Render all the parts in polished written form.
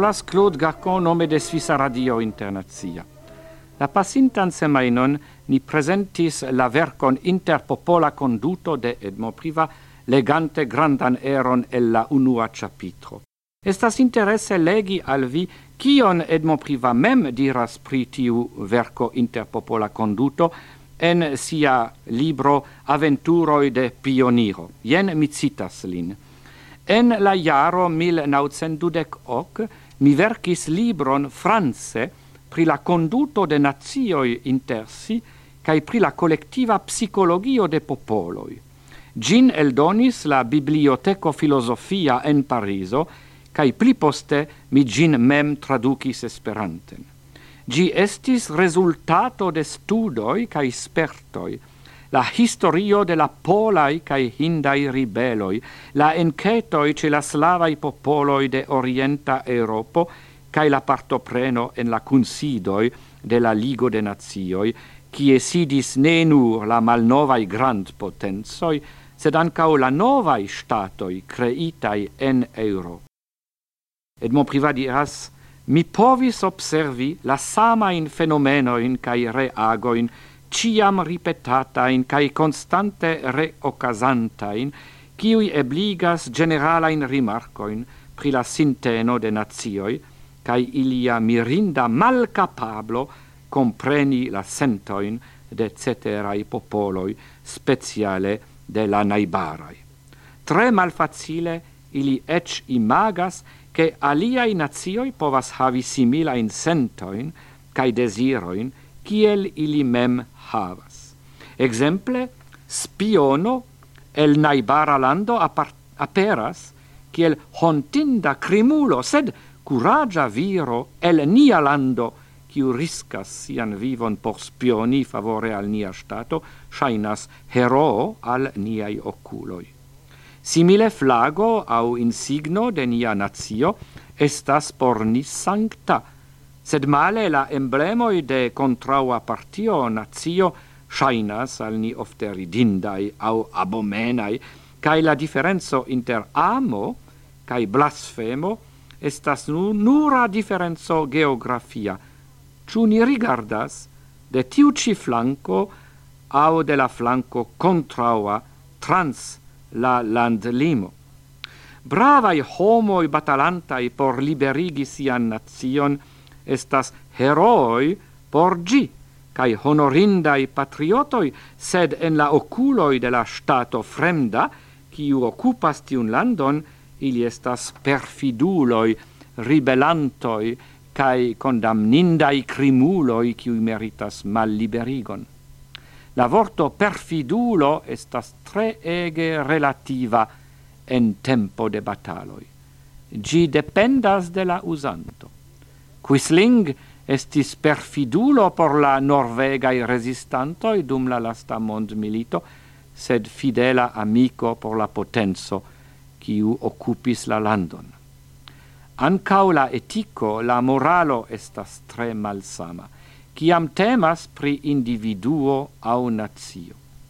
Parolas Claude Garcon nome de Svisa Radio Internacia. La pasintan semajnon ni presentis la verkon Interpopola Konduto de Edmond Privat, legante grandan eron el la unua ĉapitro. Estas interesse legi al vi kion Edmond Privat mem diras pri tiu verko Interpopola Konduto en sia libro Aventuroj de Pioniro. Jen mi citas lin. En la jaro 1928 mi verkis libron france pri la conduto de nazioj inter si kaj pri la kolektiva psikologio de popoloj. Gin eldonis la Biblioteko Filozofia en Parizo kaj pli poste mi gin mem tradukis esperanten. Gi estis resultato de studoj kaj spertoj, la historio de la polai cae hindai ribeloi, la encetoi ce la slavai popoloi de orienta Europo, cae la partopreno en la considoi de la Ligo de Nazioi, kie sidis ne nur la malnovai grand potenzoi, sed ancao la novai statoi creitai en Euro. Edmond Privat diras, mi povis observi la samain fenomenoin cae reagoin ciam ripetatain cae constante reocasantain, kiui ebligas generalain rimarcoin pri la sinteno de nazioi, cae ilia mirinda malcapablo compreni la sentoin de ceterai popoloi, speciale de la naibarai. Tre malfacile ili ec imagas che aliai nazioi povas havi similain sentoin cae desiroin kiel ili mem havas. Exemple, spiono el naibara lando aperas kiel hontinda crimulo, sed curagia viro el nia lando, kiu riscas sian vivon por spioni favore al nia stato, shainas heroo al niai oculoi. Simile flago au insigno de nia nazio estas por ni sancta, sed male la emblemoi de contraua partio nazio shainas al ni ofte ridindai au abomenai, cae la differenzo inter amo cae blasfemo estas nura differenzo geografia. Ciu ni rigardas de tiu ci flanco au de la flanco contraua trans la landlimo. Bravai homoi batalantai por liberigi sian nazion estas heroi por gi, cae honorindai patriotoi, sed en la oculoi de la stato fremda, kiu occupas tiun landon, ili estas perfiduloi, ribelantoi, cae condamnindai crimuloi, kiu meritas malliberigon. La vorto perfidulo estas tre ege relativa en tempo de bataloi. Gi dependas de la usanto. Quisling estis perfidulo por la norvegai resistantoi dum la lasta mondmilito, sed fidela amico por la potenzo, kiu occupis la landon. Ancau la etico, la moralo estas tre malsama, kiam temas pri individuo au nazio.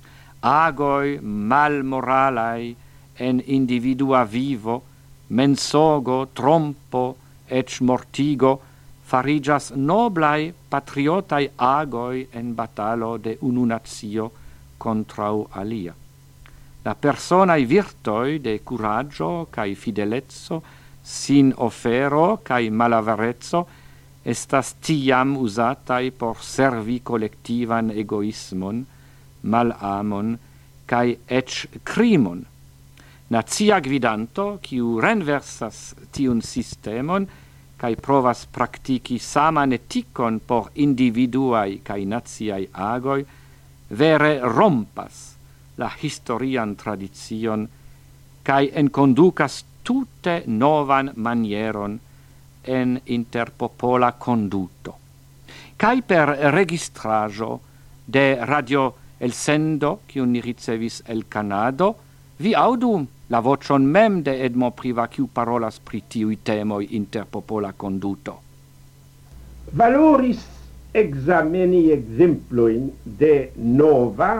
Agoi malmoralai en individua vivo, mensogo, trompo, ec mortigo, farigas noblai patriotai agoi en batalo de unu nazio contrau alia. La personai virtoi de curaggio cae fidelezzo, sin ofero cae malavarezzo, estas tiam usatai por servi collectivan egoismon, malamon, cae ec crimon. Nazia gvidanto, kiu renversas tiun sistemon, cae provas praktiki saman etikon por individuai cae naziai agoi, vere rompas la historian tradizion, cae enconducas tute novan manieron en interpopola conduto. Cae per registrajo de radio elsendo, kiun ni ricevis el Canado, vi audu la vocion mem de Edmond Privat, kiu parolas pri tiui temoi interpopola conduto. Valoris exameni exemploin de nova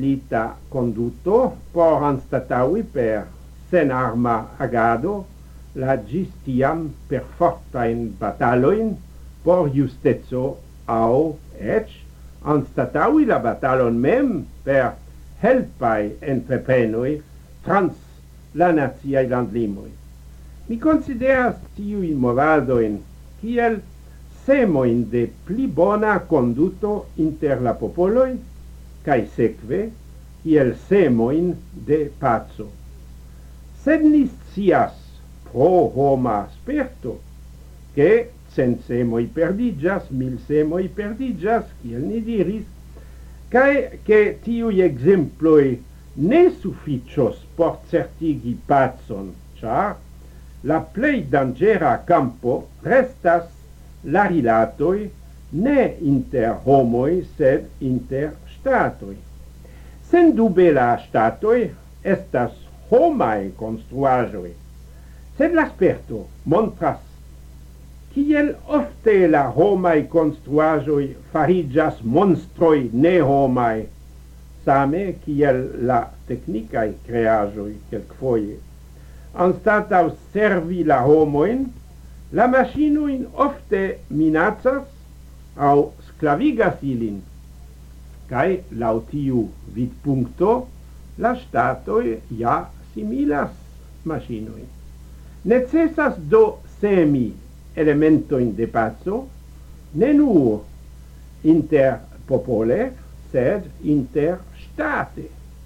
nemilita conduto por anstataui per sen arma agado la gis tiam perfortain bataloin por justezo au ec anstataui la batalon mem per helpai entreprenoi trans la naziai landlimoi. Mi consideras tiui movadoin kiel semoin de pli bona conduto inter la popoloi, cae seque kiel semoin de pazzo. Sed ni scias pro homa sperto che 100 semoi perdigas, 1000 semoi perdigas, kiel ni diris, cae che tiui exemploi ne sufficios por certigi pazon, char la plei dangera campo restas la rilatoi ne inter homoi, sed inter statoi. Sen dube la statoi estas homai construajoi, sed l'asperto montras kiel ofte la homai construajoi farigas monstroi ne homai, same kiel la technicae creajoi quelquefoie. Anstatau servi la homoin, la machinoin ofte minacas au sclavigas ilin, cae lautiu vid puncto la statoi ja similas machinoin. Necessas do semi elementoin de pazzo, ne nur inter popole, sed inter state.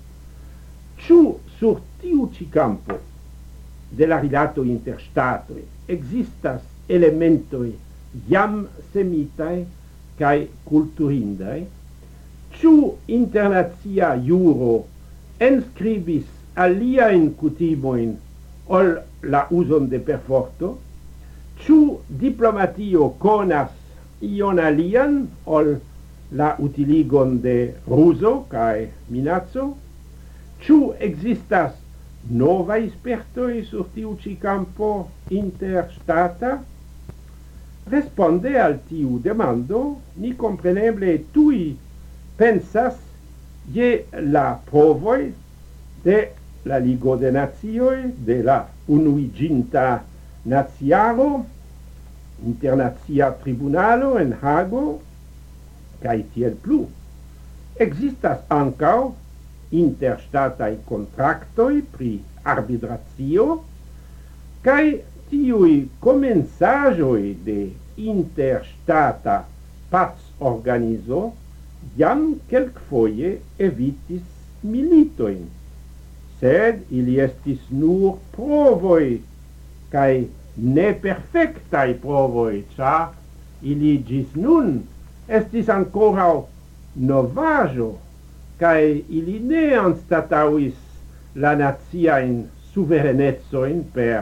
Ciu sur tiu ci campo de la rilato inter statoi existas elementoi jam semitae cae culturindae, ciu internazia juro enscribis aliaen cutimoin ol la uson de perforto, ciu diplomatio conas ion alian ol la utiligon de ruso cae minazzo, ciu existas novai spertoi sur tiu ci campo interstata? Responde al tiu demando, ni compreneble tui pensas je la provoi de la Ligo de Nazioi, de la Unuiginta Naziaro, Internazia Tribunalo en Hago, cae tiel plu. Existas ancao interstatae contractoi pri arbitratio, cae tiui comensajoi de interstata paz organizo jam quelquefoie evitis militoin, sed ili estis nur provoi, cae ne perfectae provoi, ca ili gis nun estis ancora novajo, cae ili ne anstatauis la naziaen suverenetsoin per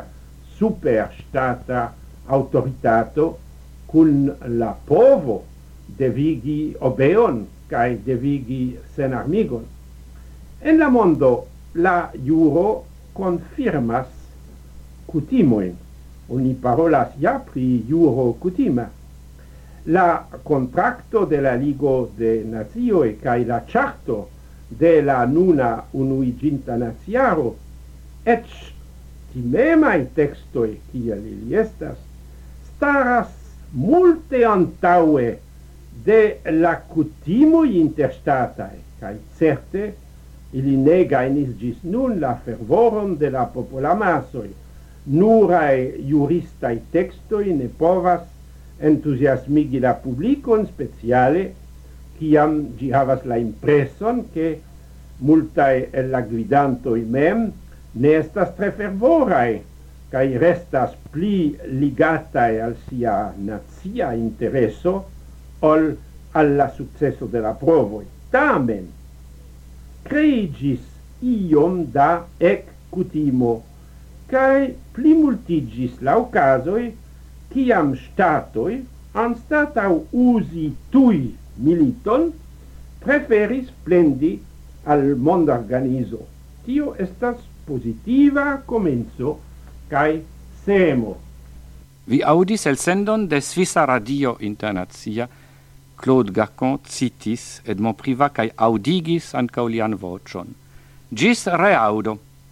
superstata autoritato cun la povo devigi obeon cae devigi senarmigon. En la mondo la juro confirmas cutimoin. Oni parolas ja pri juro cutima. La contracto de la Ligo de Nazioi cae la charto de la nuna Unuiginta Naziaro, ec timemai textoi, kiel ili estas, staras multe antaue de la cutimoi interstatae, cae certe ili ne gainis gis nun la fervoron de la popolamasoi. Nurae juristai textoi ne povas entusiasmigi la publicon speciale, ciam gi havas la impreson che multae el la guidantoi mem ne estas tre fervorae, cae restas pli ligatae al sia nazia intereso ol alla successo de la provoi. Tamen, creigis iom da ec cutimo, cae pli multigis la ocasoi ciam statoi, anstatau usi tui militon, preferis plendi al mondorganizo. Tio estas positiva comenzo cae semo. Vi audis el sendon de Svisa Radio Internazia, Claude Gacon citis Edmond Privat cae audigis ancau lian vocion. Gis reaudo.